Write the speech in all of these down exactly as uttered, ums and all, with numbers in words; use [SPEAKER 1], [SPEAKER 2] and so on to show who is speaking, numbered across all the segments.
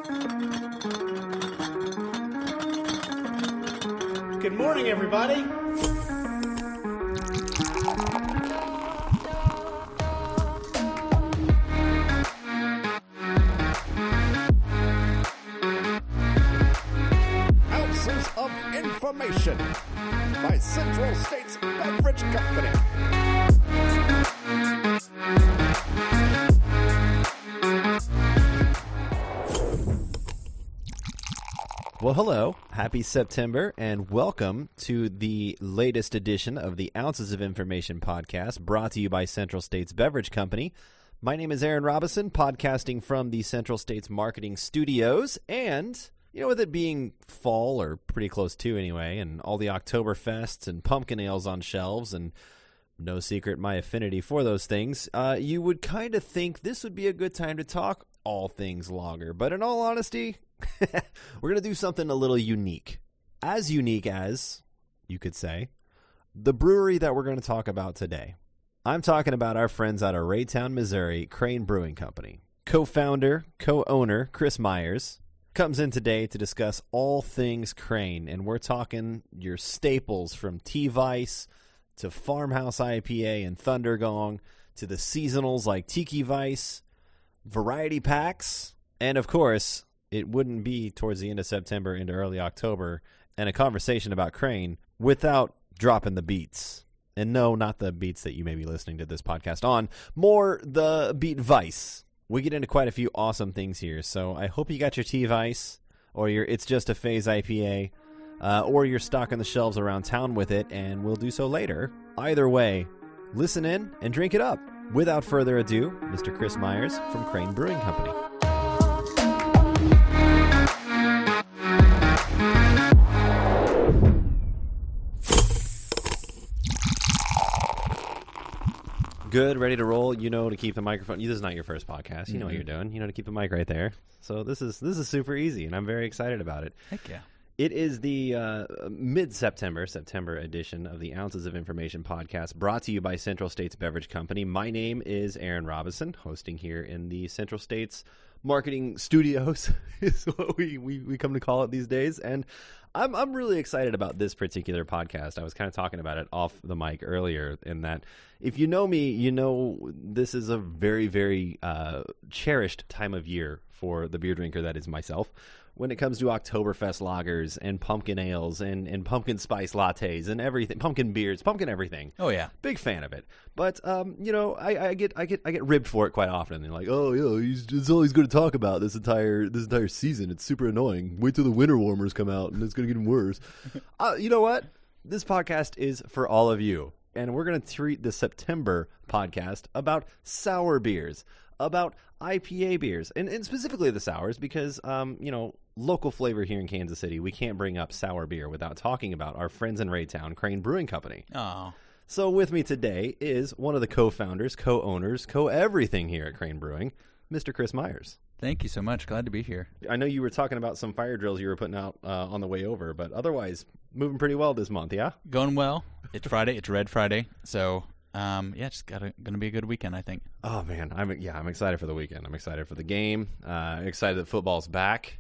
[SPEAKER 1] Good morning, everybody.
[SPEAKER 2] Ounces of Information by Central States Beverage Company.
[SPEAKER 3] Well, hello, happy September, and welcome to the latest edition of the Ounces of Information podcast, brought to you by Central States Beverage Company. My name is Aaron Robinson, podcasting from the Central States Marketing Studios, and, you know, with it being fall, or pretty close to anyway, and all the Oktoberfests and pumpkin ales on shelves, and no secret my affinity for those things, uh, you would kind of think this would be a good time to talk all things lager, but in all honesty, we're going to do something a little unique. As unique as, you could say, the brewery that we're going to talk about today. I'm talking about our friends out of Raytown, Missouri, Crane Brewing Company. Co-founder, co-owner, Chris Myers, comes in today to discuss all things Crane, and we're talking your staples from T-Vice to Farmhouse I P A and Thunder Gong to the seasonals like Tiki Vice, variety packs, and of course, it wouldn't be towards the end of September into early October and a conversation about Crane without dropping the beats. And no, not the beats that you may be listening to this podcast on, more the beat Vice. We get into quite a few awesome things here, so I hope you got your T-Vice, or your It's Just a Phase I P A, uh, or you're stocking the shelves around town with it, and we'll do so later. Either way, listen in and drink it up. Without further ado, Mister Chris Myers from Crane Brewing Company. Good, ready to roll. You know to keep the microphone. This is not your first podcast. You know mm-hmm. what you're doing. You know to keep the mic right there. So this is this is super easy, and I'm very excited about it.
[SPEAKER 4] Heck yeah.
[SPEAKER 3] It is the uh, mid-September, September edition of the Ounces of Information podcast, brought to you by Central States Beverage Company. My name is Aaron Robinson, hosting here in the Central States Marketing Studios, is what we, we, we come to call it these days. And I'm I'm really excited about this particular podcast. I was kind of talking about it off the mic earlier, in that if you know me, you know this is a very, very uh, cherished time of year for the beer drinker that is myself. When it comes to Oktoberfest lagers and pumpkin ales and, and pumpkin spice lattes and everything, pumpkin beers, pumpkin everything.
[SPEAKER 4] Oh yeah,
[SPEAKER 3] big fan of it. But um, you know, I, I get I get I get ribbed for it quite often. They're like, oh yeah, he's it's all he's going to talk about this entire this entire season. It's super annoying. Wait till the winter warmers come out and it's going to get even worse. uh, you know what? This podcast is for all of you, and we're going to treat the September podcast about sour beers, about I P A beers, and, and specifically the sours, because, um, you know, local flavor here in Kansas City, we can't bring up sour beer without talking about our friends in Raytown, Crane Brewing Company.
[SPEAKER 4] Oh.
[SPEAKER 3] So with me today is one of the co-founders, co-owners, co-everything here at Crane Brewing, Mister Chris Myers.
[SPEAKER 4] Thank you so much. Glad to be here.
[SPEAKER 3] I know you were talking about some fire drills you were putting out uh, on the way over, but otherwise, moving pretty well this month, yeah?
[SPEAKER 4] Going well. It's Friday. It's Red Friday, so... Um, yeah, it's gotta, gonna be a good weekend, I think.
[SPEAKER 3] Oh man, I'm yeah, I'm excited for the weekend. I'm excited for the game. Uh, excited that football's back.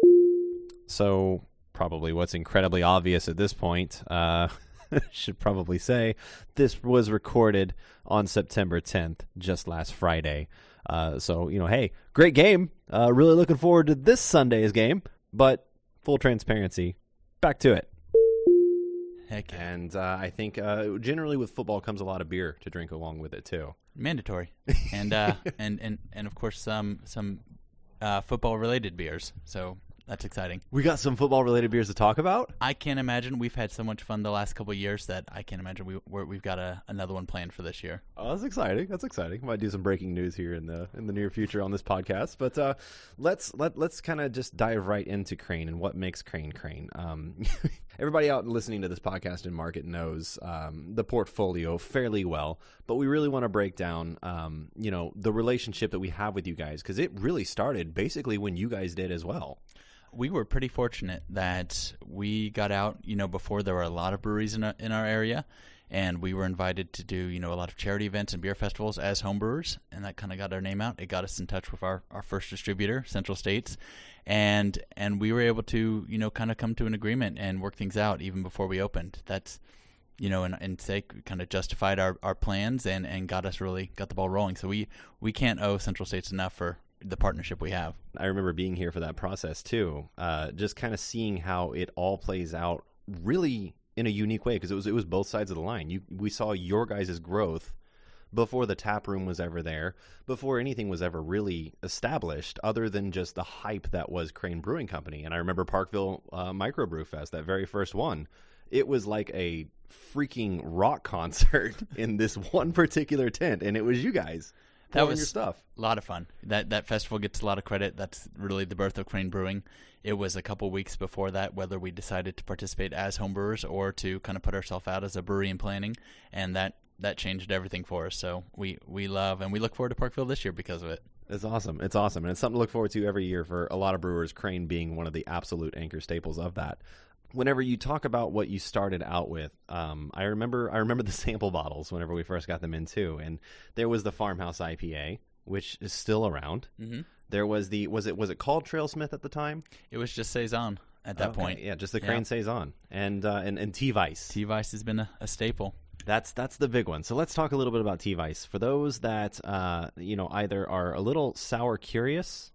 [SPEAKER 3] So probably what's incredibly obvious at this point, uh, should probably say, this was recorded on September tenth, just last Friday. Uh, so you know, hey, great game. Uh, really looking forward to this Sunday's game. But full transparency, back to it.
[SPEAKER 4] Heck yeah.
[SPEAKER 3] And uh, I think uh, generally with football comes a lot of beer to drink along with it too.
[SPEAKER 4] Mandatory, and uh, and, and and of course some some uh, football related beers. So that's exciting.
[SPEAKER 3] We got some football related beers to talk about.
[SPEAKER 4] I can't imagine. We've had so much fun the last couple of years that I can't imagine we we're, we've got a, another one planned for this year.
[SPEAKER 3] Oh, that's exciting. That's exciting. Might do some breaking news here in the in the near future on this podcast. But uh, let's let let's kind of just dive right into Crane and what makes Crane Crane. Um, everybody out listening to this podcast in market knows um, the portfolio fairly well, but we really want to break down, um, you know, the relationship that we have with you guys, because it really started basically when you guys did as well.
[SPEAKER 4] We were pretty fortunate that we got out, you know, before there were a lot of breweries in our, in our area, and we were invited to do, you know, a lot of charity events and beer festivals as homebrewers, and that kind of got our name out. It got us in touch with our, our first distributor, Central States, and and we were able to, you know, kind of come to an agreement and work things out even before we opened. That's, you know, and, and say kind of justified our, our plans and, and got us really, got the ball rolling. So we, we can't owe Central States enough for the partnership we have.
[SPEAKER 3] I remember being here for that process too, uh, just kind of seeing how it all plays out really in a unique way, because it was it was both sides of the line. You we saw your guys' growth before the tap room was ever there, before anything was ever really established, other than just the hype that was Crane Brewing Company. And I remember Parkville uh, Microbrew Fest, that very first one. It was like a freaking rock concert in this one particular tent, and it was you guys.
[SPEAKER 4] That was
[SPEAKER 3] your stuff.
[SPEAKER 4] A lot of fun. That that festival gets a lot of credit. That's really the birth of Crane Brewing. It was a couple weeks before that, whether we decided to participate as homebrewers or to kind of put ourselves out as a brewery in planning, and that, that changed everything for us. So we, we love, and we look forward to Parkville this year because of it.
[SPEAKER 3] It's awesome. It's awesome, and it's something to look forward to every year for a lot of brewers, Crane being one of the absolute anchor staples of that. Whenever you talk about what you started out with, um, I remember I remember the sample bottles whenever we first got them in too, and there was the Farmhouse I P A, which is still around. Mm-hmm. There was the was it was it called Trailsmith at the time?
[SPEAKER 4] It was just Saison at that
[SPEAKER 3] okay.
[SPEAKER 4] point.
[SPEAKER 3] Yeah, just the Crane yeah. Saison and uh, and and T-Vice.
[SPEAKER 4] T-Vice has been a, a staple.
[SPEAKER 3] That's that's the big one. So let's talk a little bit about T-Vice for those that uh, you know either are a little sour curious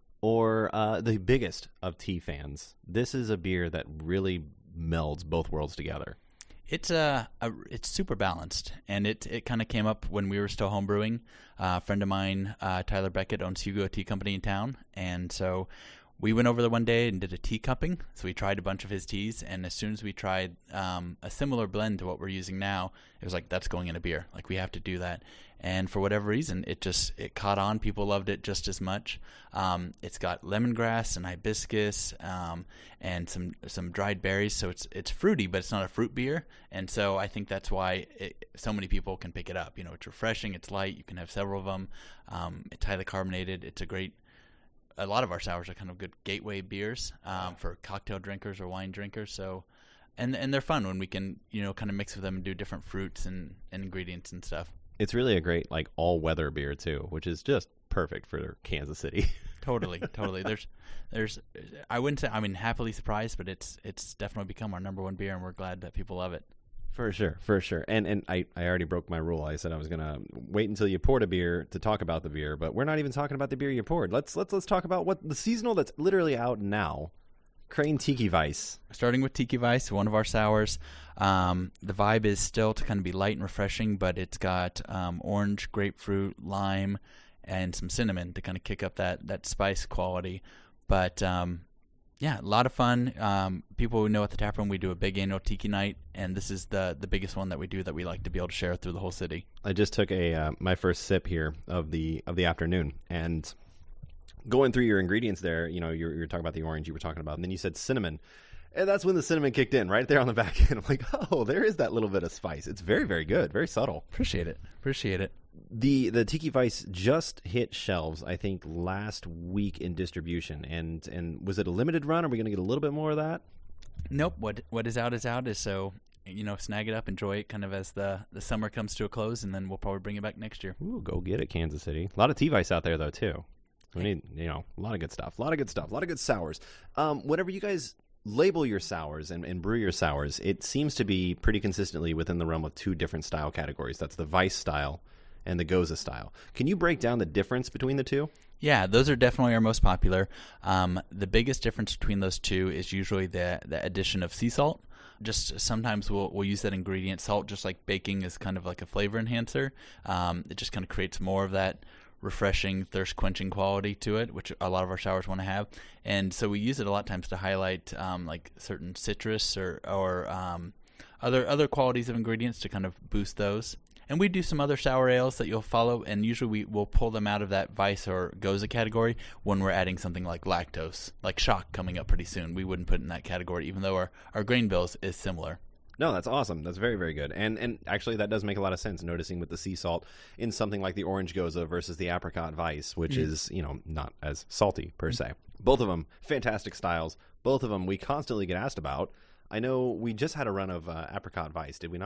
[SPEAKER 3] or uh, the biggest of tea fans. This is a beer that really melds both worlds together.
[SPEAKER 4] It's uh, a, it's super balanced, and it, it kind of came up when we were still home brewing. Uh, a friend of mine, uh, Tyler Beckett, owns Hugo Tea Company in town, and so we went over there one day and did a tea cupping. So we tried a bunch of his teas, and as soon as we tried um, a similar blend to what we're using now, it was like, that's going in a beer. Like, we have to do that. And for whatever reason, it just it caught on. People loved it just as much. Um, it's got lemongrass and hibiscus um, and some some dried berries, so it's it's fruity, but it's not a fruit beer. And so I think that's why it, so many people can pick it up. You know, it's refreshing, it's light. You can have several of them. Um, it's highly carbonated. It's a great. A lot of our sours are kind of good gateway beers um, for cocktail drinkers or wine drinkers. So, and and they're fun when we can you know kind of mix with them and do different fruits and, and ingredients and stuff.
[SPEAKER 3] It's really a great like all-weather beer too, which is just perfect for Kansas City.
[SPEAKER 4] Totally, totally. There's, there's. I wouldn't say. I mean, happily surprised, but it's it's definitely become our number one beer, and we're glad that people love it.
[SPEAKER 3] For sure, for sure. And and I, I already broke my rule. I said I was gonna wait until you poured a beer to talk about the beer, but we're not even talking about the beer you poured. Let's let's let's talk about what the seasonal that's literally out now. Crane Tiki Vice.
[SPEAKER 4] Starting with Tiki Vice, one of our sours. Um, the vibe is still to kind of be light and refreshing, but it's got um, orange, grapefruit, lime, and some cinnamon to kind of kick up that, that spice quality. But um, yeah, a lot of fun. Um, people who know at the taproom, we do a big annual Tiki night, and this is the the biggest one that we do that we like to be able to share through the whole city.
[SPEAKER 3] I just took a uh, my first sip here of the of the afternoon, and going through your ingredients there, you know, you were, you were talking about the orange you were talking about, and then you said cinnamon. And that's when the cinnamon kicked in, right there on the back end. I'm like, oh, there is that little bit of spice. It's very, very good, very subtle.
[SPEAKER 4] Appreciate it. Appreciate it.
[SPEAKER 3] The the Tiki Vice just hit shelves, I think, last week in distribution. And and was it a limited run? Are we going to get a little bit more of that?
[SPEAKER 4] Nope. What what is out is out. Is so, you know, snag it up, enjoy it kind of as the, the summer comes to a close, and then we'll probably bring it back next year.
[SPEAKER 3] Ooh, go get it, Kansas City. A lot of T-Vice out there, though, too. We need, you know, a lot of good stuff. A lot of good stuff. A lot of good sours. Um, whenever you guys label your sours and, and brew your sours, it seems to be pretty consistently within the realm of two different style categories. That's the Vice style and the Goza style. Can you break down the difference between the two?
[SPEAKER 4] Yeah, those are definitely our most popular. Um, the biggest difference between those two is usually the the addition of sea salt. Just sometimes we'll we'll use that ingredient salt, just like baking is kind of like a flavor enhancer. Um, it just kind of creates more of that refreshing, thirst-quenching quality to it, which a lot of our sours want to have. And so we use it a lot of times to highlight um, like certain citrus or, or um, other other qualities of ingredients to kind of boost those. And we do some other sour ales that you'll follow, and usually we will pull them out of that Vice or Goza category when we're adding something like lactose, like Shock coming up pretty soon. We wouldn't put it in that category, even though our, our grain bill is, is similar.
[SPEAKER 3] No, that's awesome. That's very, very good. And and actually that does make a lot of sense, noticing with the sea salt in something like the Orange Goza versus the Apricot Vice, which mm. is, you know, not as salty per mm. se. Both of them, fantastic styles. Both of them we constantly get asked about. I know we just had a run of uh, Apricot Vice, did we not?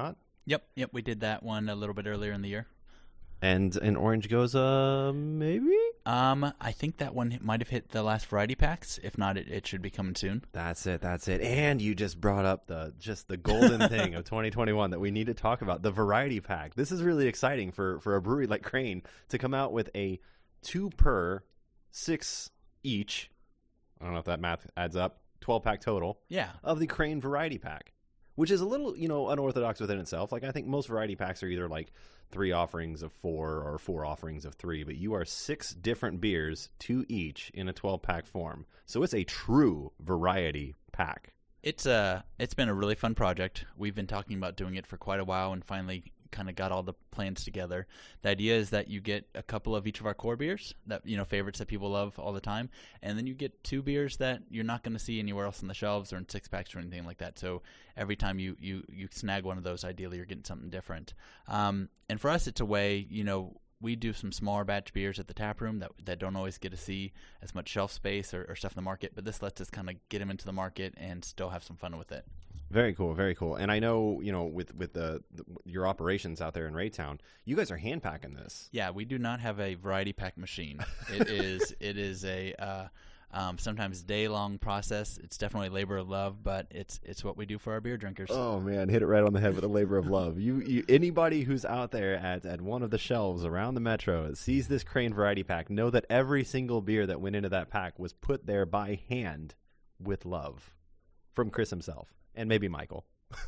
[SPEAKER 4] Yep, yep, we did that one a little bit earlier in the year.
[SPEAKER 3] And and Orange Goza, maybe?
[SPEAKER 4] Um, I think that one might have hit the last variety packs. If not, it, it should be coming soon.
[SPEAKER 3] That's it, that's it. And you just brought up the just the golden thing of twenty twenty-one that we need to talk about, the variety pack. This is really exciting for, for a brewery like Crane to come out with a two per, six each, I don't know if that math adds up, twelve-pack total,
[SPEAKER 4] Yeah.
[SPEAKER 3] of the Crane variety pack, which is a little, you know, unorthodox within itself. Like, I think most variety packs are either like three offerings of four or four offerings of three, but you are six different beers, two each, in a twelve-pack form. So it's a true variety pack.
[SPEAKER 4] It's a it's been a really fun project. We've been talking about doing it for quite a while, and finally kind of got all the plans together. The idea is that you get a couple of each of our core beers, that you know favorites that people love all the time, and then you get two beers that you're not going to see anywhere else on the shelves or in six packs or anything like that. So every time you you you snag one of those, ideally you're getting something different. Um, and for us, it's a way, you know. We do some smaller batch beers at the tap room that that don't always get to see as much shelf space or, or stuff in the market, but this lets us kind of get them into the market and still have some fun with it.
[SPEAKER 3] Very cool, very cool. And I know, you know, with with the, the your operations out there in Raytown, you guys are hand packing this.
[SPEAKER 4] Yeah, we do not have a variety pack machine. It is it is a uh, um, sometimes day long process. It's definitely labor of love, but it's it's what we do for our beer drinkers.
[SPEAKER 3] Oh man, hit it right on the head with a labor of love. You, you anybody who's out there at, at one of the shelves around the metro that sees this Crane variety pack, know that every single beer that went into that pack was put there by hand with love from Chris himself and maybe Michael.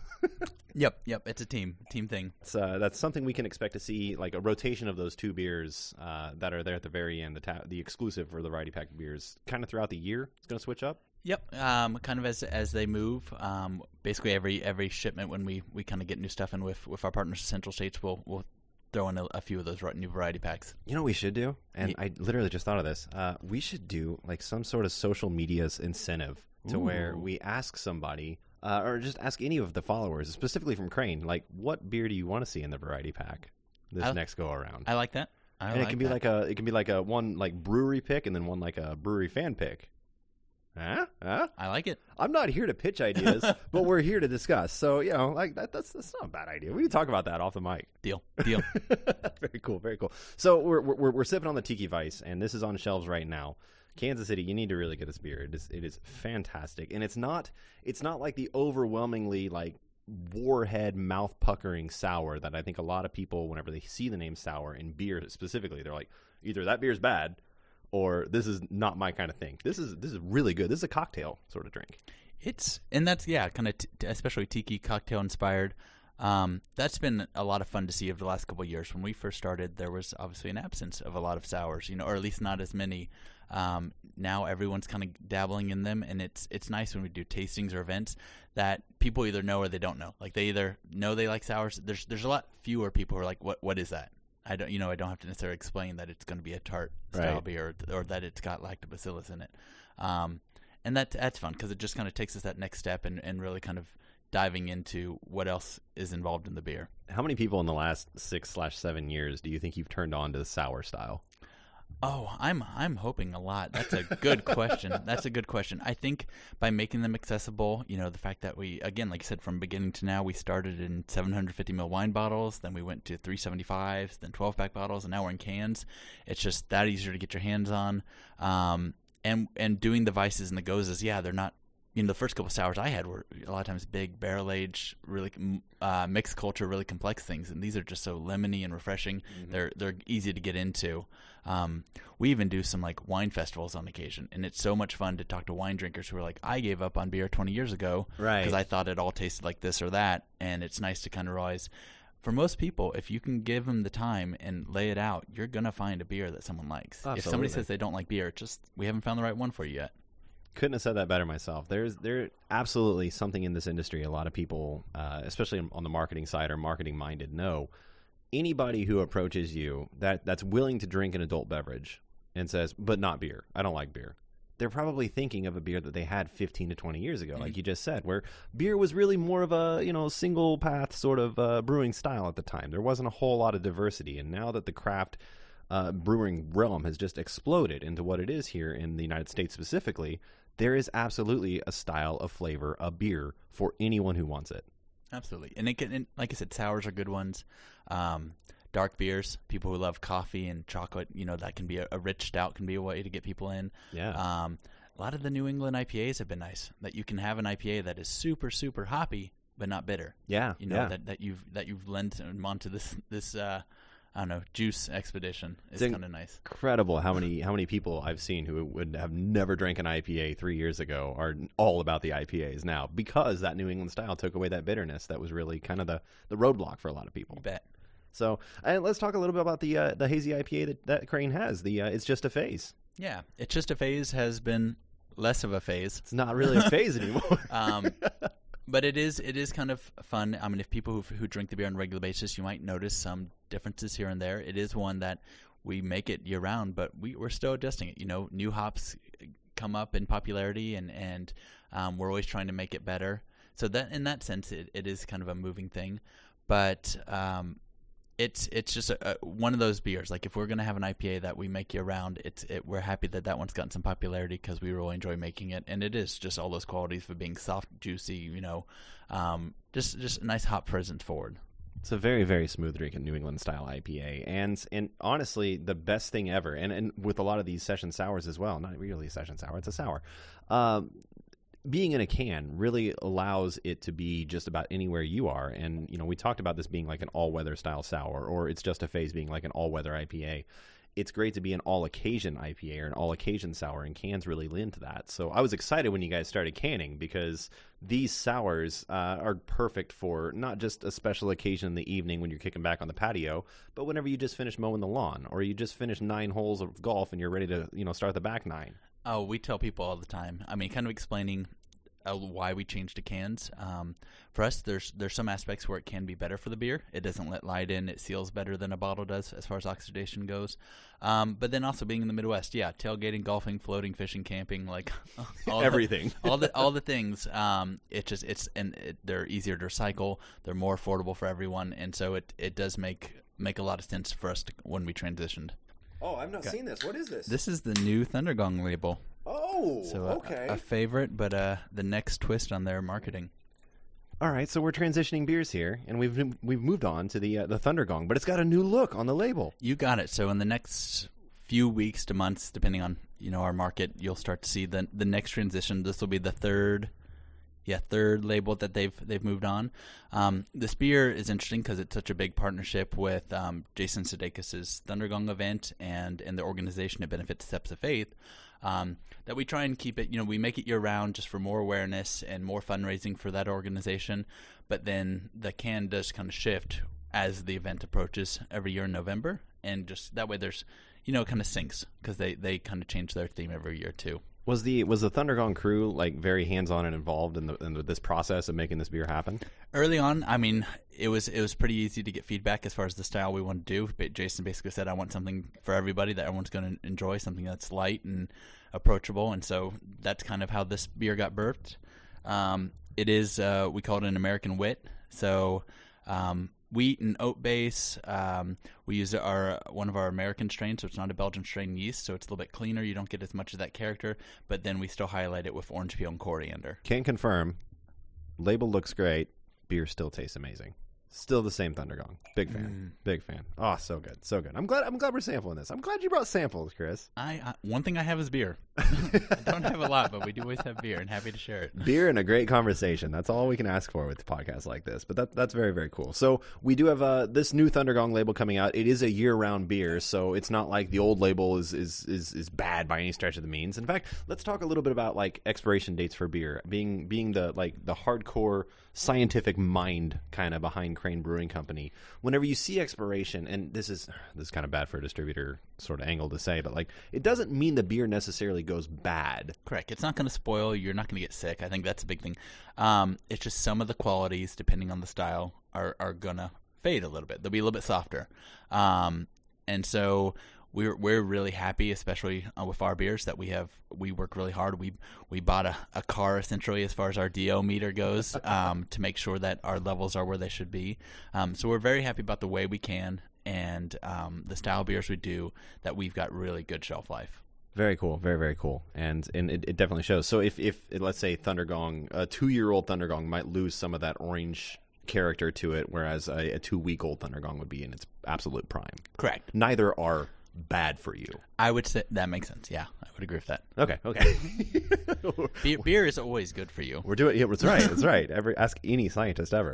[SPEAKER 4] Yep, yep. It's a team team thing.
[SPEAKER 3] It's, uh, that's something we can expect to see, like a rotation of those two beers uh, that are there at the very end, the ta- the exclusive for the variety pack beers, kind of throughout the year. It's going to switch up.
[SPEAKER 4] Yep, um, kind of as as they move. Um, basically, every every shipment when we, we kind of get new stuff in with, with our partners at Central States, we'll we'll throw in a, a few of those new variety packs.
[SPEAKER 3] You know what we should do? And
[SPEAKER 4] Yeah.
[SPEAKER 3] I literally just thought of this. Uh, we should do like some sort of social media's incentive to where we ask somebody, uh, or just ask any of the followers, specifically from Crane, like, what beer do you want to see in the variety pack this
[SPEAKER 4] I-
[SPEAKER 3] next go around?
[SPEAKER 4] I like that. I
[SPEAKER 3] and
[SPEAKER 4] like
[SPEAKER 3] it can be
[SPEAKER 4] that.
[SPEAKER 3] like a it can be like a one like brewery pick and then one like a brewery fan pick. Huh? Huh?
[SPEAKER 4] I like it.
[SPEAKER 3] I'm not here to pitch ideas, but we're here to discuss. So, you know, like that, that's that's not a bad idea. We can talk about that off the mic.
[SPEAKER 4] Deal. Deal.
[SPEAKER 3] Very cool, very cool. So we're, we're we're sipping on the Tiki Vice, and this is on shelves right now. Kansas City, you need to really get this beer. It is it is fantastic, and it's not it's not like the overwhelmingly like warhead mouth puckering sour that I think a lot of people, whenever they see the name sour in beer specifically, they're like, either that beer's bad or this is not my kind of thing. This is this is really good. This is a cocktail sort of drink.
[SPEAKER 4] It's and that's yeah, kind of t- especially tiki cocktail inspired. Um, that's been a lot of fun to see over the last couple of years. When we first started, there was obviously an absence of a lot of sours, you know, or at least not as many. Um, now everyone's kind of dabbling in them, and it's it's nice when we do tastings or events that people either know or they don't know. Like they either know they like sours. There's there's a lot fewer people who are like, what what is that? I don't you know I don't have to necessarily explain that it's going to be a tart style
[SPEAKER 3] Right.
[SPEAKER 4] beer or, or that it's got lactobacillus in it. Um, and that that's fun because it just kind of takes us that next step and, and really kind of diving into what else is involved in the beer.
[SPEAKER 3] How many people in the last six slash seven years do you think you've turned on to the sour style?
[SPEAKER 4] Oh, I'm I'm hoping a lot. That's a good question. That's a good question. I think by making them accessible, you know, the fact that we, again, like you said, from beginning to now, we started in seven hundred fifty milliliter wine bottles, then we went to three seventy-fives, then twelve pack bottles, and now we're in cans. It's just that easier to get your hands on. Um, and and doing the Vices and the Gozas, yeah, they're not. You know, the first couple of sours I had were a lot of times big barrel aged, really uh, mixed culture, really complex things, and these are just so lemony and refreshing. Mm-hmm. They're they're easy to get into. Um, we even do some like wine festivals on occasion, and it's so much fun to talk to wine drinkers who are like, I gave up on beer twenty years ago
[SPEAKER 3] Right.
[SPEAKER 4] because I thought it all tasted like this or that, and it's nice to kind of realize. For most people, if you can give them the time and lay it out, you're gonna find a beer that someone likes.
[SPEAKER 3] Absolutely.
[SPEAKER 4] If somebody says they don't like beer, just we haven't found the right one for you yet.
[SPEAKER 3] Couldn't have said that better myself. There's there absolutely something in this industry. A lot of people, uh, especially on the marketing side or marketing minded, know anybody who approaches you that that's willing to drink an adult beverage and says, but not beer. I don't like beer. They're probably thinking of a beer that they had fifteen to twenty years ago, like you just said, where beer was really more of a, you know, single path sort of uh, brewing style at the time. There wasn't a whole lot of diversity. And now that the craft uh, brewing realm has just exploded into what it is here in the United States specifically, there is absolutely a style of flavor, a beer for anyone who wants it.
[SPEAKER 4] Absolutely. And, it can, and like I said, sours are good ones. Um, dark beers, people who love coffee and chocolate, you know, that can be a, a rich stout can be a way to get people in.
[SPEAKER 3] Yeah.
[SPEAKER 4] Um, a lot of the New England I P As have been nice, that you can have an I P A that is super, super hoppy, but not bitter.
[SPEAKER 3] Yeah.
[SPEAKER 4] You know,
[SPEAKER 3] yeah.
[SPEAKER 4] that, that you've that you've lent them onto this, this uh, I don't know, juice expedition. It's
[SPEAKER 3] It's
[SPEAKER 4] kind of nice.
[SPEAKER 3] Incredible how many how many people I've seen who would have never drank an I P A three years ago are all about the I P As now, because that New England style took away that bitterness that was really kind of the, the roadblock for a lot of people.
[SPEAKER 4] You bet.
[SPEAKER 3] So and let's talk a little bit about the uh, the hazy I P A that, that Crane has. The uh, It's Just a Phase.
[SPEAKER 4] Yeah, It's Just a Phase has been less of a phase.
[SPEAKER 3] It's not really a phase anymore.
[SPEAKER 4] um, but it is it is kind of fun. I mean, if people who who drink the beer on a regular basis, you might notice some differences here and there. It is one that we make it year round, but we, we're still adjusting it. You know, new hops come up in popularity, and and um, we're always trying to make it better. So that in that sense, it, it is kind of a moving thing. But um, it's it's just a, a, one of those beers. Like if we're going to have an I P A that we make year round, it's it, we're happy that that one's gotten some popularity because we really enjoy making it, and it is just all those qualities for being soft, juicy. You know, um, just just a nice hop presence forward.
[SPEAKER 3] It's a very, very smooth drinking New England style I P A, and and honestly, the best thing ever. And and with a lot of these session sours as well, not really a session sour, it's a sour. Um, being in a can really allows it to be just about anywhere you are. And you know, we talked about this being like an all-weather style sour, or It's Just a Phase being like an all-weather I P A. It's great to be an all-occasion I P A or an all-occasion sour, and cans really lend to that. So I was excited when you guys started canning, because these sours uh, are perfect for not just a special occasion in the evening when you're kicking back on the patio, but whenever you just finish mowing the lawn, or you just finish nine holes of golf and you're ready to, you know, start the back nine.
[SPEAKER 4] Oh, we tell people all the time. I mean, kind of explaining uh, why we changed to cans. Um, for us, there's there's some aspects where it can be better for the beer. It doesn't let light in. It seals better than a bottle does as far as oxidation goes. Um, but then also being in the Midwest, yeah, tailgating, golfing, floating, fishing, camping, like all
[SPEAKER 3] everything,
[SPEAKER 4] the, all the all the things. Um, it just it's and it, they're easier to recycle. They're more affordable for everyone, and so it, it does make make a lot of sense for us to, when we transitioned.
[SPEAKER 1] Oh, I've not seen this. What is this?
[SPEAKER 4] This is the new Thundergong label.
[SPEAKER 1] Oh,
[SPEAKER 4] So a,
[SPEAKER 1] okay.
[SPEAKER 4] a favorite, but uh, the next twist on their marketing.
[SPEAKER 3] All right, so we're transitioning beers here, and we've we've moved on to the uh, the Thundergong, but it's got a new look on the label.
[SPEAKER 4] You got it. So in the next few weeks to months, depending on you know our market, you'll start to see the the next transition. This will be the third, yeah, third label that they've they've moved on. Um, this beer is interesting because it's such a big partnership with um, Jason Sudeikis' Thundergong event and and the organization that benefits Steps of Faith. Um, that we try and keep it, you know, we make it year round just for more awareness and more fundraising for that organization. But then the can does kind of shift as the event approaches every year in November. And just that way there's, you know, it kind of syncs because they, they kind of change their theme every year too.
[SPEAKER 3] Was the was the Thundergong crew like very hands on and involved in the in this process of making this beer happen?
[SPEAKER 4] Early on, I mean, it was it was pretty easy to get feedback as far as the style we want to do. But Jason basically said, "I want something for everybody that everyone's going to enjoy, something that's light and approachable." And so that's kind of how this beer got birthed. Um, it is uh, we call it an American wit. So um, wheat and oat base. Um, we use our one of our American strains, so it's not a Belgian strain yeast, so it's a little bit cleaner. You don't get as much of that character, but then we still highlight it with orange peel and coriander.
[SPEAKER 3] Can confirm. Label looks great. Beer still tastes amazing. Still the same Thundergong. Big fan. Mm. Big fan. Oh, so good. So good. I'm glad I'm glad we're sampling this. I'm glad you brought samples, Chris.
[SPEAKER 4] I, I one thing I have is beer. I don't have a lot, but we do always have beer, and happy to share it.
[SPEAKER 3] Beer and a great conversation. That's all we can ask for with the podcast like this. But that that's very, very cool. So we do have uh, this new Thundergong label coming out. It is a year-round beer, so it's not like the old label is, is is is bad by any stretch of the means. In fact, let's talk a little bit about like expiration dates for beer. Being being the like the hardcore scientific mind kind of behind Crane Brewing Company. Whenever you see expiration, and this is this is kind of bad for a distributor sort of angle to say, but like it doesn't mean the beer necessarily goes bad.
[SPEAKER 4] Correct. It's not going to spoil. You're not going to get sick. I think that's a big thing. Um, it's just some of the qualities, depending on the style, are are going to fade a little bit. They'll be a little bit softer. Um, and so we're we're really happy, especially uh, with our beers, that we have we work really hard. We we bought a, a car essentially as far as our D O meter goes um, to make sure that our levels are where they should be. Um, so we're very happy about the way we can and um, the style beers we do, that we've got really good shelf life.
[SPEAKER 3] Very cool, very very cool, and and it, it definitely shows. So if if let's say Thundergong, a two year old Thundergong might lose some of that orange character to it, whereas a, a two-week-old Thundergong would be in its absolute prime.
[SPEAKER 4] Correct.
[SPEAKER 3] Neither are bad for you.
[SPEAKER 4] I would say that makes sense. Yeah, I would agree with that.
[SPEAKER 3] Okay, okay.
[SPEAKER 4] beer, beer is always good for you.
[SPEAKER 3] We're doing yeah, that's right. That's right. Every ask any scientist ever.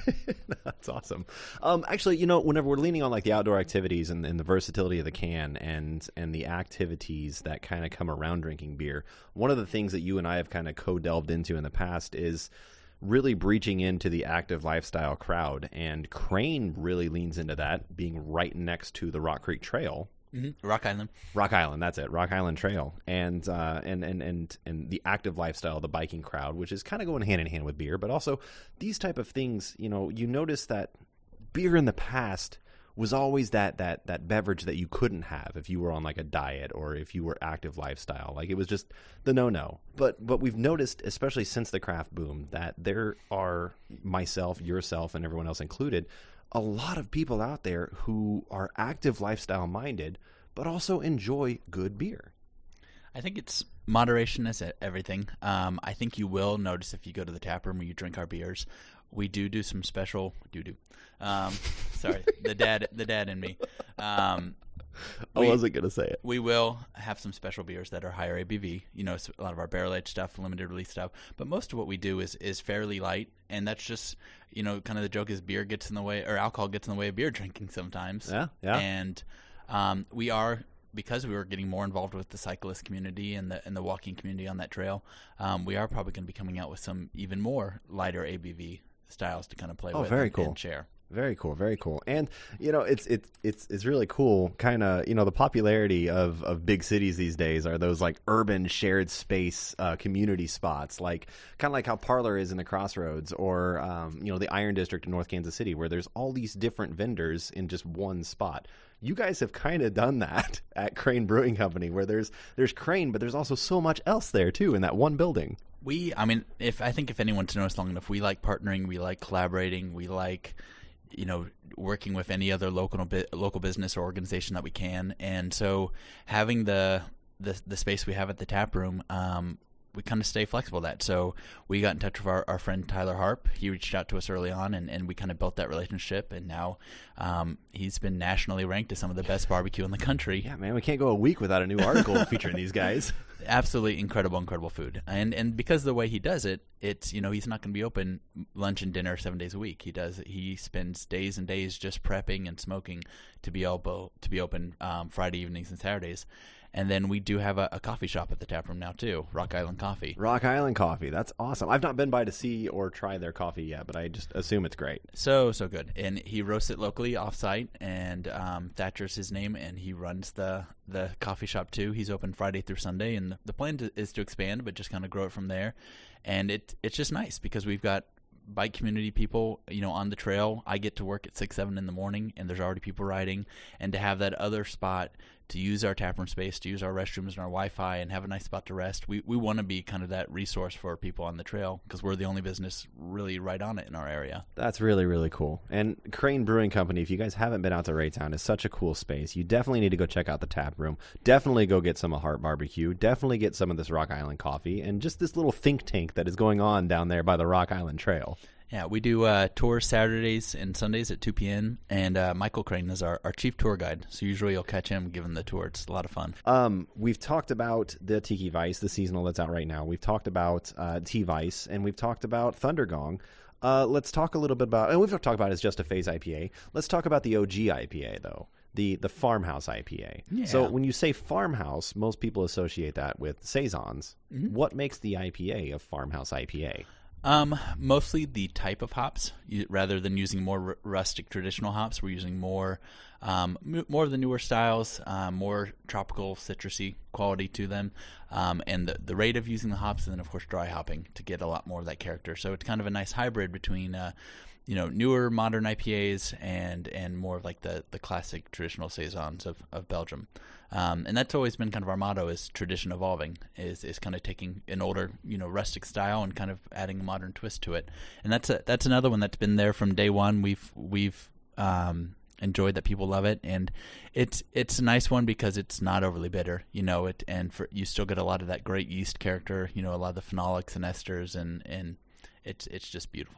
[SPEAKER 3] That's awesome. Um, actually, you know, whenever we're leaning on like the outdoor activities and, and the versatility of the can and and the activities that kind of come around drinking beer, one of the things that you and I have kind of co-delved into in the past is really breaching into the active lifestyle crowd, and Crane really leans into that, being right next to the Rock Creek Trail.
[SPEAKER 4] Mm-hmm. Rock Island.
[SPEAKER 3] Rock Island, that's it. Rock Island Trail. And uh, and, and, and and the active lifestyle, the biking crowd, which is kind of going hand in hand with beer, but also these type of things, you know, you notice that beer in the past was always that that that beverage that you couldn't have if you were on like a diet or if you were active lifestyle. Like it was just the no-no. But but we've noticed, especially since the craft boom, that there are, myself, yourself, and everyone else included, a lot of people out there who are active lifestyle minded, but also enjoy good beer.
[SPEAKER 4] I think it's moderation is everything. Um, I think you will notice if you go to the tap room or you drink our beers, we do do some special do do. Um, sorry, the dad, the dad in me. Um,
[SPEAKER 3] we, I wasn't gonna say it.
[SPEAKER 4] We will have some special beers that are higher A B V. You know, a lot of our barrel aged stuff, limited release stuff. But most of what we do is is fairly light, and that's just, you know, kind of the joke is beer gets in the way, or alcohol gets in the way of beer drinking sometimes.
[SPEAKER 3] Yeah, yeah.
[SPEAKER 4] And um, we are. Because we were getting more involved with the cyclist community and the and the walking community on that trail, um, we are probably going to be coming out with some even more lighter A B V styles to kind of play
[SPEAKER 3] oh,
[SPEAKER 4] with
[SPEAKER 3] very
[SPEAKER 4] and,
[SPEAKER 3] cool.
[SPEAKER 4] and share.
[SPEAKER 3] Very cool, very cool. And, you know, it's it's it's it's really cool, kind of, you know, the popularity of, of big cities these days are those, like, urban shared space uh, community spots, like, kind of like how Parlor is in the Crossroads or, um, you know, the Iron District in North Kansas City, where there's all these different vendors in just one spot. You guys have kind of done that at Crane Brewing Company, where there's there's Crane, but there's also so much else there, too, in that one building.
[SPEAKER 4] We, I mean, if I think if anyone's known us long enough, we like partnering, we like collaborating, we like, you know, working with any other local local business or organization that we can. And so having the the, the space we have at the tap room, um, we kind of stay flexible with that. So we got in touch with our, our friend Tyler Harp. He reached out to us early on, and, and we kind of built that relationship. And now um, he's been nationally ranked as some of the best barbecue in the country.
[SPEAKER 3] Yeah, man, we can't go a week without a new article featuring these guys.
[SPEAKER 4] Absolutely incredible, incredible food. And and because of the way he does it, it's, you know, he's not going to be open lunch and dinner seven days a week. He does he spends days and days just prepping and smoking to be able to be open um, Friday evenings and Saturdays. And then we do have a, a coffee shop at the tap room now too, Rock Island Coffee.
[SPEAKER 3] Rock Island Coffee, that's awesome. I've not been by to see or try their coffee yet, but I just assume it's great.
[SPEAKER 4] So so good, and he roasts it locally off-site. And um, Thatcher's his name, and he runs the the coffee shop too. He's open Friday through Sunday, and the plan to, is to expand, but just kind of grow it from there. And it it's just nice because we've got bike community people, you know, on the trail. I get to work at six, seven in the morning, and there's already people riding. And to have that other spot to use our taproom space, to use our restrooms and our Wi-Fi, and have a nice spot to rest, we we want to be kind of that resource for people on the trail because we're the only business really right on it in our area.
[SPEAKER 3] That's really, really cool. And Crane Brewing Company, if you guys haven't been out to Raytown, is such a cool space. You definitely need to go check out the tap room. Definitely go get some of Heart Barbecue. Definitely get some of this Rock Island coffee and just this little think tank that is going on down there by the Rock Island Trail.
[SPEAKER 4] Yeah, we do uh, tours Saturdays and Sundays at two p.m., and uh, Michael Crane is our, our chief tour guide, so usually you'll catch him giving the tour. It's a lot of fun.
[SPEAKER 3] Um, we've talked about the Tiki Vice, the seasonal that's out right now. We've talked about uh, T-Vice, and we've talked about Thundergong. Uh, let's talk a little bit about, and we've talked about it as Just a Phase I P A. Let's talk about the O G I P A, though. The the Farmhouse I P A.
[SPEAKER 4] Yeah.
[SPEAKER 3] So when you say farmhouse, most people associate that with Saisons.
[SPEAKER 4] Mm-hmm.
[SPEAKER 3] What makes the I P A a Farmhouse I P A?
[SPEAKER 4] Um, mostly the type of hops. You, rather than using more r- rustic traditional hops, we're using more um, m- more of the newer styles, um, more tropical citrusy quality to them, um, and the, the rate of using the hops, and then of course dry hopping to get a lot more of that character. So it's kind of a nice hybrid between uh, you know, newer modern I P As and and more of like the, the classic traditional Saisons of, of Belgium. Um, and that's always been kind of our motto, is tradition evolving, is is kind of taking an older, you know, rustic style and kind of adding a modern twist to it. And that's a, that's another one that's been there from day one. We've we've um, enjoyed that, people love it, and it's it's a nice one because it's not overly bitter, you know, it and for you still get a lot of that great yeast character, you know, a lot of the phenolics and esters, and, and it's it's just beautiful.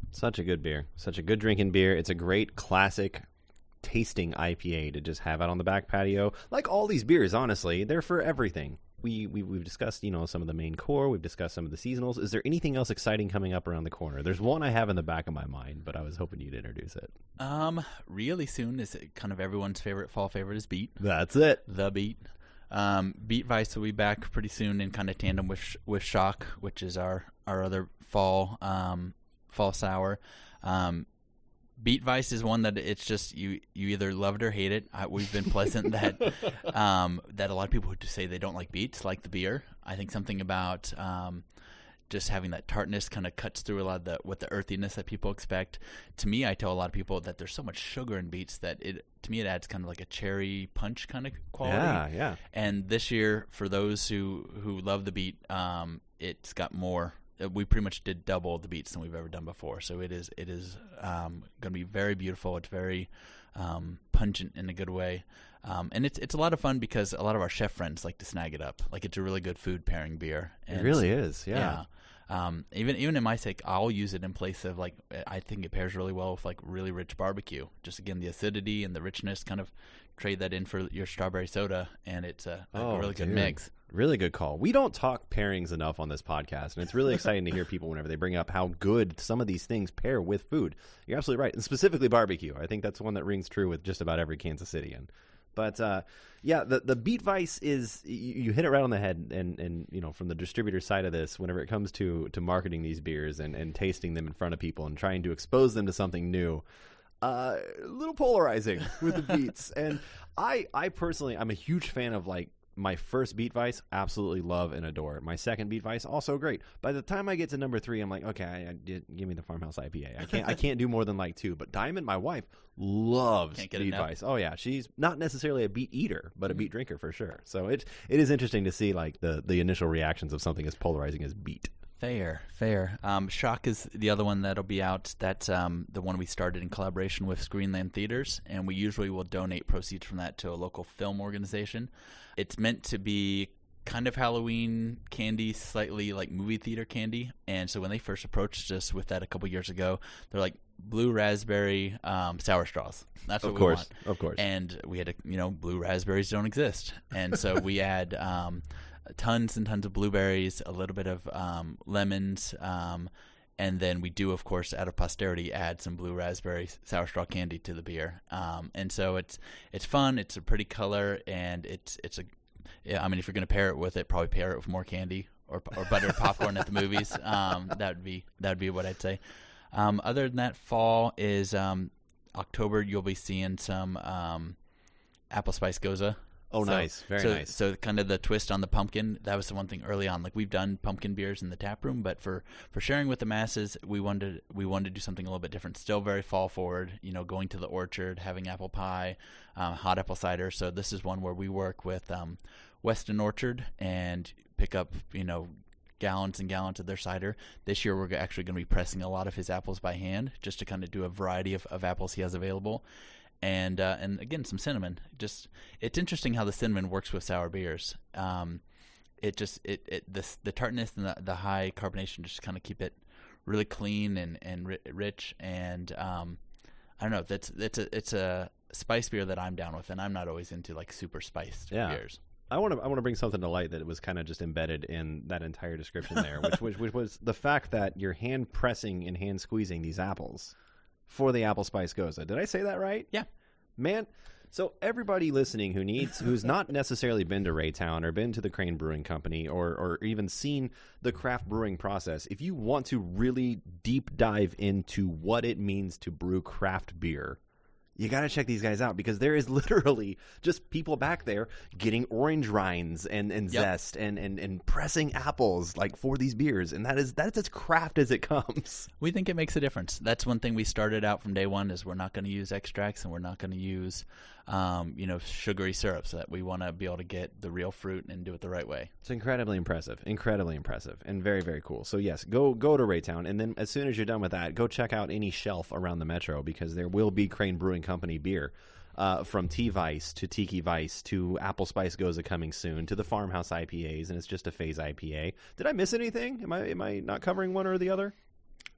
[SPEAKER 3] Such a good beer. Such a good drinking beer. It's a great classic tasting I P A to just have out on the back patio. Like all these beers, honestly, they're for everything. We, we, we've discussed, you know, some of the main core. We've discussed some of the seasonals. Is there anything else exciting coming up around the corner? There's one I have in the back of my mind, but I was hoping you'd introduce it.
[SPEAKER 4] Um, really soon is kind of everyone's favorite fall favorite is Beat.
[SPEAKER 3] That's it.
[SPEAKER 4] The Beat. Um, Beat Weiss will be back pretty soon in kind of tandem with with Shock, which is our, our other fall um, fall sour. Um, Beat Weiss is one that it's just you, you either love it or hate it. I, we've been pleasant that um, that a lot of people who say they don't like beets like the beer. I think something about um, just having that tartness kind of cuts through a lot of the with the earthiness that people expect. To me, I tell a lot of people that there's so much sugar in beets that it to me it adds kind of like a cherry punch kind of quality.
[SPEAKER 3] Yeah, yeah.
[SPEAKER 4] And this year, for those who, who love the beet, um, it's got more. We pretty much did double the beets than we've ever done before. So it is it is um, going to be very beautiful. It's very um, pungent in a good way. Um, and it's it's a lot of fun because a lot of our chef friends like to snag it up. Like it's a really good food pairing beer. And
[SPEAKER 3] it really is, yeah.
[SPEAKER 4] yeah. Um, even even in my sake, I'll use it in place of like I think it pairs really well with like really rich barbecue. Just again the acidity and the richness, kind of trade that in for your strawberry soda, and it's a, a
[SPEAKER 3] oh,
[SPEAKER 4] really good
[SPEAKER 3] dude.
[SPEAKER 4] mix.
[SPEAKER 3] Really good call. We don't talk pairings enough on this podcast, and it's really exciting to hear people whenever they bring up how good some of these things pair with food. You're absolutely right, and specifically barbecue. I think that's one that rings true with just about every Kansas Cityan. But uh, yeah, the the Beat Weiss is you, you hit it right on the head, and, and you know from the distributor side of this, whenever it comes to, to marketing these beers and, and tasting them in front of people and trying to expose them to something new, uh, a little polarizing with the beets. And I I personally I'm a huge fan of like. My first Beat Weiss, absolutely love and adore. My second Beat Weiss, also great. By the time I get to number three, I'm like, okay, I, I did, give me the Farmhouse I P A. I can't, I can't do more than like two. But Diamond, my wife, loves Beat Weiss. Oh yeah, she's not necessarily a beet eater, but a beet drinker for sure. So it it is interesting to see like the the initial reactions of something as polarizing as beet.
[SPEAKER 4] Fair, fair. Um, Shock is the other one that'll be out. That's um, the one we started in collaboration with Screenland Theaters, and we usually will donate proceeds from that to a local film organization. It's meant to be kind of Halloween candy, slightly like movie theater candy. And so when they first approached us with that a couple years ago, they're like blue raspberry um, sour straws. That's what
[SPEAKER 3] of
[SPEAKER 4] we
[SPEAKER 3] course,
[SPEAKER 4] want.
[SPEAKER 3] Of course.
[SPEAKER 4] And we had to, you know, blue raspberries don't exist. And so we add um, tons and tons of blueberries, a little bit of um, lemons, um, and then we do, of course, out of posterity, add some blue raspberry sour straw candy to the beer. Um, and so it's it's fun. It's a pretty color, and it's it's a. Yeah, I mean, if you're going to pair it with it, probably pair it with more candy or or buttered popcorn at the movies. Um, that would be that would be what I'd say. Um, other than that, fall is um, October. You'll be seeing some um, apple spice goza.
[SPEAKER 3] Oh,
[SPEAKER 4] so,
[SPEAKER 3] nice. Very
[SPEAKER 4] so,
[SPEAKER 3] nice.
[SPEAKER 4] So kind of the twist on the pumpkin, that was the one thing early on. Like we've done pumpkin beers in the tap room, but for, for sharing with the masses, we wanted we wanted to do something a little bit different. Still very fall forward, you know, going to the orchard, having apple pie, um, hot apple cider. So this is one where we work with um, Weston Orchard and pick up, you know, gallons and gallons of their cider. This year we're actually going to be pressing a lot of his apples by hand just to kind of do a variety of, of apples he has available. And uh, and again, some cinnamon. Just it's interesting how the cinnamon works with sour beers. Um, it just it, it this the tartness and the, the high carbonation just kind of keep it really clean and and ri- rich. And um, I don't know. That's it's a it's a spice beer that I'm down with, and I'm not always into like super spiced
[SPEAKER 3] yeah.
[SPEAKER 4] beers.
[SPEAKER 3] I want to I want to bring something to light that was kind of just embedded in that entire description there, which, which which was the fact that you're hand pressing and hand squeezing these apples for the apple spice goza. Did I say that right?
[SPEAKER 4] Yeah.
[SPEAKER 3] Man, so everybody listening who needs, who's not necessarily been to Raytown or been to the Crane Brewing Company or, or even seen the craft brewing process, if you want to really deep dive into what it means to brew craft beer, you got to check these guys out because there is literally just people back there getting orange rinds and, and
[SPEAKER 4] yep.
[SPEAKER 3] zest and, and, and pressing apples like for these beers. And that is that's as craft as it comes.
[SPEAKER 4] We think it makes a difference. That's one thing we started out from day one is we're not going to use extracts and we're not going to use, um, you know, sugary syrups. That we want to be able to get the real fruit and do it the right way.
[SPEAKER 3] It's incredibly impressive, incredibly impressive, and very, very cool. So yes, go go to Raytown, and then as soon as you're done with that, go check out any shelf around the metro because there will be Crane Brewing Company beer, uh, from Tea Weiss to Tiki Weiss to Apple Spice Goza coming soon to the Farmhouse I P As, and it's just a phase I P A. Did I miss anything? Am I am I not covering one or the other?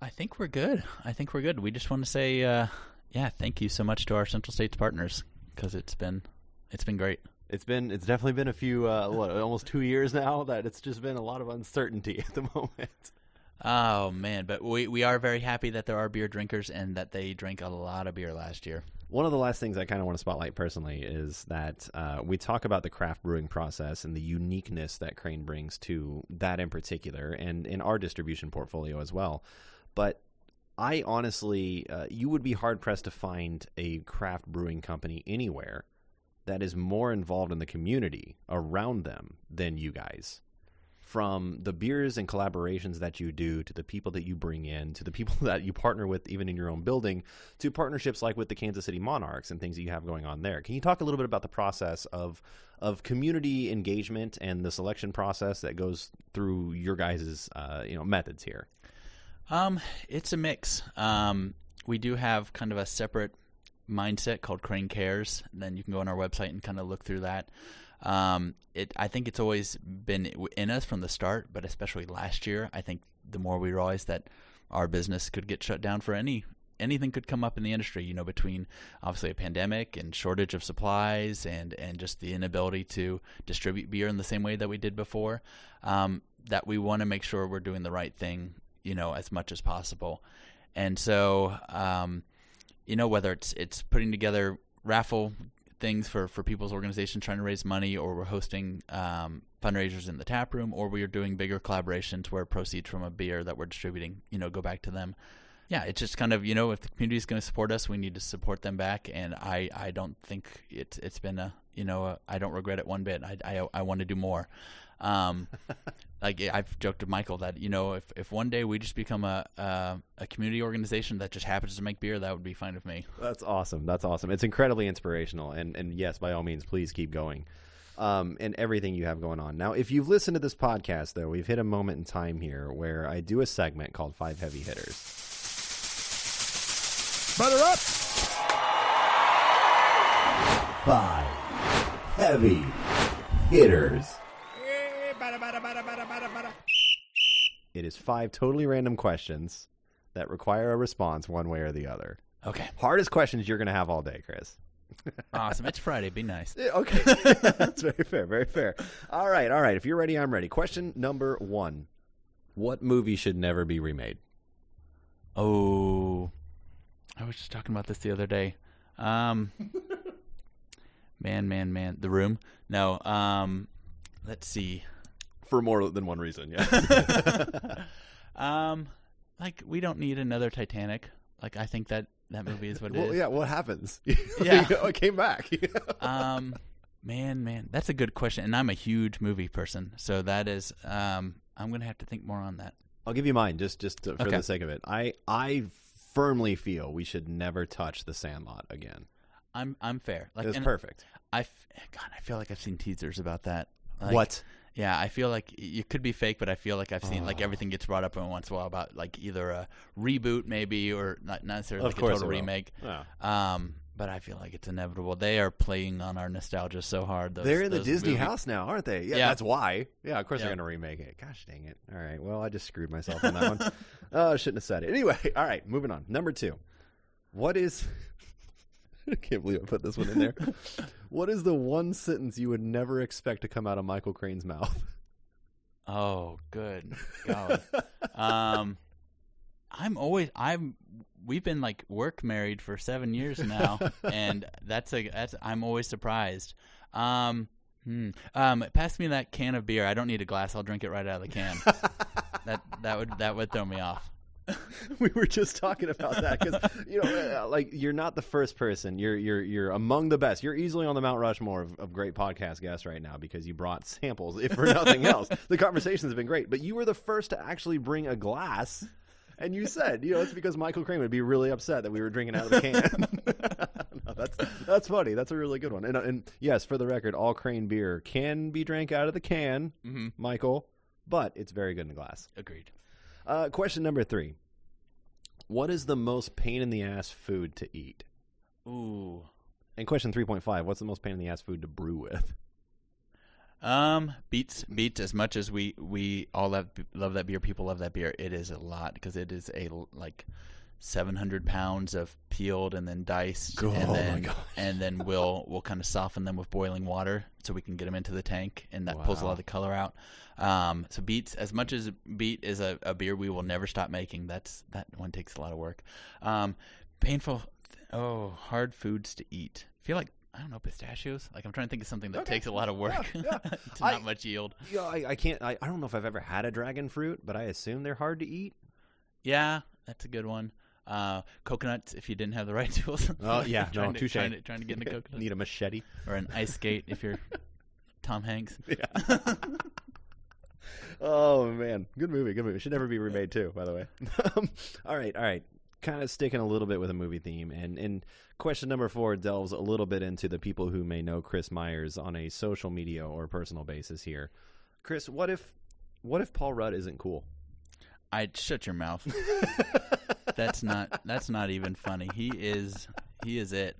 [SPEAKER 4] I think we're good. I think we're good. We just want to say, uh, yeah, thank you so much to our Central States partners because it's been it's been great.
[SPEAKER 3] It's been it's definitely been a few uh, what almost two years now that it's just been a lot of uncertainty at the moment.
[SPEAKER 4] Oh man, but we we are very happy that there are beer drinkers and that they drank a lot of beer last year.
[SPEAKER 3] One of the last things I kind of want to spotlight personally is that uh, we talk about the craft brewing process and the uniqueness that Crane brings to that in particular, and in our distribution portfolio as well. But I honestly, uh, you would be hard pressed to find a craft brewing company anywhere that is more involved in the community around them than you guys. From the beers and collaborations that you do, to the people that you bring in, to the people that you partner with even in your own building, to partnerships like with the Kansas City Monarchs and things that you have going on there. Can you talk a little bit about the process of of community engagement and the selection process that goes through your guys' uh, you know methods here?
[SPEAKER 4] Um, it's a mix. Um, we do have kind of a separate mindset called Crane Cares. And then you can go on our website and kind of look through that. Um, it, I think it's always been in us from the start, but especially last year, I think the more we realized that our business could get shut down for any, anything could come up in the industry, you know, between obviously a pandemic and shortage of supplies and, and just the inability to distribute beer in the same way that we did before, um, that we want to make sure we're doing the right thing, you know, as much as possible. And so, um, you know, whether it's, it's putting together raffle things for, for people's organizations trying to raise money, or we're hosting um, fundraisers in the tap room, or we are doing bigger collaborations where proceeds from a beer that we're distributing, you know, go back to them. Yeah, it's just kind of, you know, if the community is going to support us, we need to support them back. And I, I don't think it's it's been a, you know, a, I don't regret it one bit. I, I, I want to do more. Um, like I've joked to Michael that, you know, if, if one day we just become a, a a community organization that just happens to make beer, that would be fine with me.
[SPEAKER 3] That's awesome. That's awesome. It's incredibly inspirational. And, and yes, by all means, please keep going. Um, and everything you have going on. Now, if you've listened to this podcast, though, we've hit a moment in time here where I do a segment called Five Heavy Hitters.
[SPEAKER 2] Butter up!
[SPEAKER 3] Five Heavy Hitters. It is five totally random questions that require a response one way or the other.
[SPEAKER 4] Okay.
[SPEAKER 3] Hardest questions you're going to have all day, Chris.
[SPEAKER 4] Awesome. It's Friday. Be nice.
[SPEAKER 3] Yeah, okay. That's very fair. Very fair. All right. All right. If you're ready, I'm ready. Question number one. What movie should never be remade?
[SPEAKER 4] Oh, I was just talking about this the other day. Um, man, man, man. The Room? No. Um, let's see.
[SPEAKER 3] For more than one reason, yeah.
[SPEAKER 4] um, like, we don't need another Titanic. Like, I think that that movie is what it
[SPEAKER 3] well,
[SPEAKER 4] is.
[SPEAKER 3] Yeah, what happens?
[SPEAKER 4] Yeah.
[SPEAKER 3] It came back.
[SPEAKER 4] um, man, man. That's a good question. And I'm a huge movie person. So that is, um, I'm going to have to think more on that.
[SPEAKER 3] I'll give you mine just, just to, for
[SPEAKER 4] okay.
[SPEAKER 3] the sake of it. I, I firmly feel we should never touch The Sandlot again.
[SPEAKER 4] I'm I'm fair. Like,
[SPEAKER 3] it's
[SPEAKER 4] and
[SPEAKER 3] perfect.
[SPEAKER 4] I, God, I feel like I've seen teasers about that. Like,
[SPEAKER 3] what?
[SPEAKER 4] Yeah, I feel like it could be fake, but I feel like I've seen
[SPEAKER 3] oh.
[SPEAKER 4] like everything gets brought up every once in a while about like either a reboot maybe or not, not necessarily
[SPEAKER 3] of
[SPEAKER 4] like a total
[SPEAKER 3] it
[SPEAKER 4] remake.
[SPEAKER 3] Yeah.
[SPEAKER 4] Um, but I feel like it's inevitable. They are playing on our nostalgia so hard. Those,
[SPEAKER 3] they're in the
[SPEAKER 4] those
[SPEAKER 3] Disney
[SPEAKER 4] movies.
[SPEAKER 3] house now, aren't they? Yeah,
[SPEAKER 4] yeah.
[SPEAKER 3] That's why. Yeah, of course
[SPEAKER 4] yeah.
[SPEAKER 3] they're going to remake it. Gosh dang it. All right, well, I just screwed myself on that one. Oh, I shouldn't have said it. Anyway, all right, moving on. Number two. What is... I can't believe I put this one in there. What is the one sentence you would never expect to come out of Michael Crane's mouth?
[SPEAKER 4] Oh, good God. um, I'm always I'm. We've been like work married for seven years now, and that's a that's. I'm always surprised. Um, hmm. um, pass me that can of beer. I don't need a glass. I'll drink it right out of the can. that that would that would throw me off.
[SPEAKER 3] We were just talking about that because you know, like you're not the first person. You're you're you're among the best. You're easily on the Mount Rushmore of, of great podcast guests right now because you brought samples. If for nothing else, the conversations have been great. But you were the first to actually bring a glass, and you said, you know, it's because Michael Crane would be really upset that we were drinking out of the can. No, that's that's funny. That's a really good one. And, and yes, for the record, all Crane beer can be drank out of the can,
[SPEAKER 4] mm-hmm.
[SPEAKER 3] Michael, but it's very good in a glass.
[SPEAKER 4] Agreed.
[SPEAKER 3] Uh, question number three. What is the most pain-in-the-ass food to eat?
[SPEAKER 4] Ooh.
[SPEAKER 3] And question three point five. What's the most pain-in-the-ass food to brew with?
[SPEAKER 4] Um, Beats, Beats. As much as we we all love love that beer, people love that beer. It is a lot because it is a like seven hundred pounds of peeled and then diced,
[SPEAKER 3] oh
[SPEAKER 4] and then
[SPEAKER 3] my gosh.
[SPEAKER 4] and then we'll we'll kind of soften them with boiling water so we can get them into the tank, and that
[SPEAKER 3] Wow.
[SPEAKER 4] pulls a lot of the color out. Um, so Beats, as much as Beat is a, a beer we will never stop making. That's that one takes a lot of work. Um, painful. Oh, hard foods to eat. I feel like. I don't know, pistachios? Like, I'm trying to think of something that
[SPEAKER 3] Okay.
[SPEAKER 4] takes a lot of work
[SPEAKER 3] Yeah, yeah.
[SPEAKER 4] to not
[SPEAKER 3] I-
[SPEAKER 4] much yield.
[SPEAKER 3] Yeah, I, I can't. I, I don't know if I've ever had a dragon fruit, but I assume they're hard to eat.
[SPEAKER 4] Yeah, that's a good one. Uh, coconuts, if you didn't have the right tools.
[SPEAKER 3] Oh yeah,
[SPEAKER 4] trying
[SPEAKER 3] no,
[SPEAKER 4] to,
[SPEAKER 3] touche.
[SPEAKER 4] Trying to, trying to get into coconuts.
[SPEAKER 3] Need a machete.
[SPEAKER 4] Or an ice skate if you're Tom Hanks.
[SPEAKER 3] Yeah. Oh man, good movie. Good movie. Should never be remade too. By the way. all right, all right. Kind of sticking a little bit with a movie theme, and and question number four delves a little bit into the people who may know Chris Myers on a social media or personal basis here. Chris, what if what if Paul Rudd isn't cool?
[SPEAKER 4] I'd shut your mouth. That's not that's not even funny. He is he is it.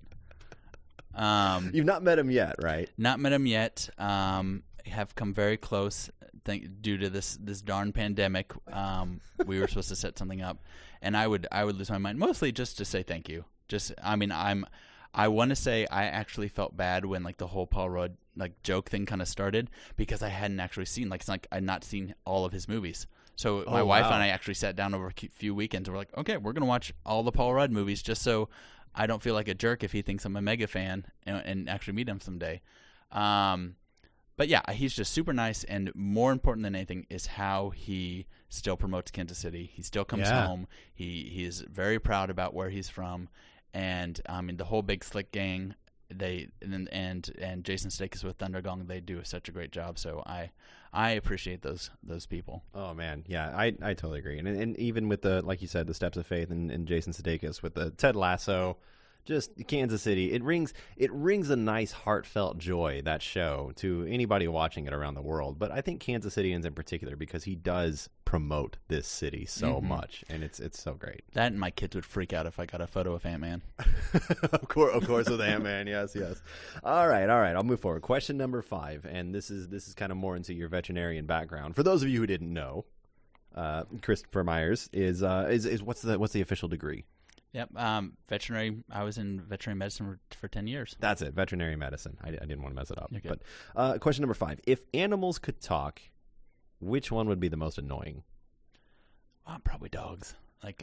[SPEAKER 4] Um,
[SPEAKER 3] You've not met him yet, right?
[SPEAKER 4] Not met him yet. Um, have come very close. Think due to this this darn pandemic, um, we were supposed to set something up, and I would I would lose my mind mostly just to say thank you. Just I mean I'm I want to say I actually felt bad when like the whole Paul Rudd like joke thing kind of started because I hadn't actually seen like it's like I'd not seen all of his movies. So my
[SPEAKER 3] Oh,
[SPEAKER 4] wife
[SPEAKER 3] wow.
[SPEAKER 4] and I actually sat down over a few weekends and we're like, okay, we're gonna watch all the Paul Rudd movies just so I don't feel like a jerk if he thinks I'm a mega fan and, and actually meet him someday. Um, But yeah, he's just super nice, and more important than anything is how he still promotes Kansas City. He still comes
[SPEAKER 3] Yeah.
[SPEAKER 4] home. He he is very proud about where he's from, and I mean the whole Big Slick gang. They and and and Jason Sudeikis with Thundergong. They do such a great job. So I I appreciate those those people.
[SPEAKER 3] Oh man, yeah, I, I totally agree. And and even with the like you said, the Steps of Faith and, and Jason Sudeikis with the Ted Lasso. Just Kansas City, it rings it rings a nice heartfelt joy, that show, to anybody watching it around the world. But I think Kansas Cityans in particular, because he does promote this city so
[SPEAKER 4] Mm-hmm.
[SPEAKER 3] much, and it's it's so great.
[SPEAKER 4] That and my kids would freak out if I got a photo of Ant-Man.
[SPEAKER 3] of course, of course, with Ant-Man, yes, yes. All right, all right. I'll move forward. Question number five, and this is this is kind of more into your veterinarian background. For those of you who didn't know, uh, Christopher Myers is uh, is is what's the what's the official degree?
[SPEAKER 4] Yep. Um, veterinary. I was in veterinary medicine for, for ten years.
[SPEAKER 3] That's it, veterinary medicine. I, I didn't want to mess it up.
[SPEAKER 4] You're good.
[SPEAKER 3] But uh, question number five: if animals could talk, which one would be the most annoying?
[SPEAKER 4] Uh, probably dogs. Like,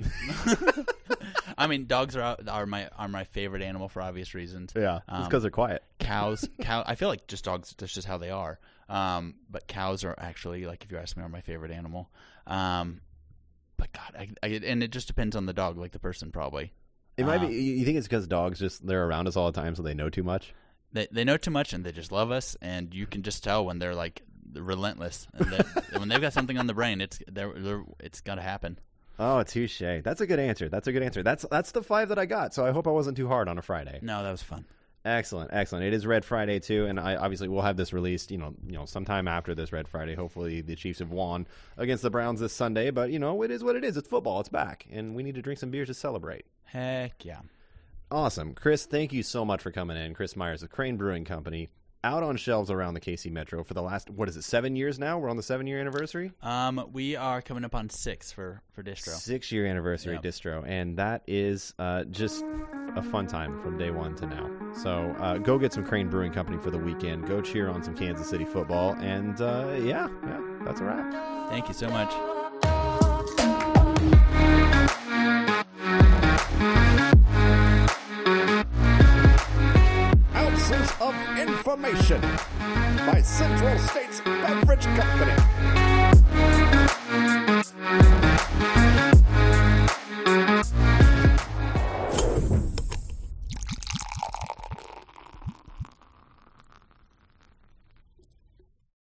[SPEAKER 4] I mean, dogs are are my are my favorite animal for obvious reasons.
[SPEAKER 3] Yeah, it's
[SPEAKER 4] Um,
[SPEAKER 3] because they're quiet.
[SPEAKER 4] Cows, cow. I feel like just dogs. That's just how they are. Um, but cows are actually, like, if you ask me, are my favorite animal. Um, but God, I, I, and it just depends on the dog, like the person probably.
[SPEAKER 3] It might
[SPEAKER 4] Um,
[SPEAKER 3] be. You think it's because dogs just they're around us all the time, so they know too much?
[SPEAKER 4] They they know too much and they just love us, and you can just tell when they're like relentless. And they- when they've got something on the brain, it's they're, they're, it's got to happen.
[SPEAKER 3] Oh, touche. That's a good answer. That's a good answer. That's that's the five that I got. So I hope I wasn't too hard on a Friday.
[SPEAKER 4] No, that was fun.
[SPEAKER 3] Excellent, excellent. It is Red Friday too, and I obviously we'll have this released, you know, you know, sometime after this Red Friday. Hopefully, the Chiefs have won against the Browns this Sunday, but you know, it is what it is. It's football. It's back, and we need to drink some beers to celebrate.
[SPEAKER 4] Heck yeah.
[SPEAKER 3] Awesome, Chris. Thank you so much for coming in. Chris Myers of Crane Brewing Company, out on shelves around the K C Metro for the last what is it, seven years now? We're on the seven year anniversary.
[SPEAKER 4] Um, we are coming up on six for for distro.
[SPEAKER 3] Six year anniversary
[SPEAKER 4] Yep.
[SPEAKER 3] distro, and that is uh, just a fun time from day one to now. So uh, go get some Crane Brewing Company for the weekend. Go cheer on some Kansas City football, and uh, yeah, yeah, that's a wrap.
[SPEAKER 4] Thank you so much.
[SPEAKER 2] Ounces of Information by Central States Beverage Company.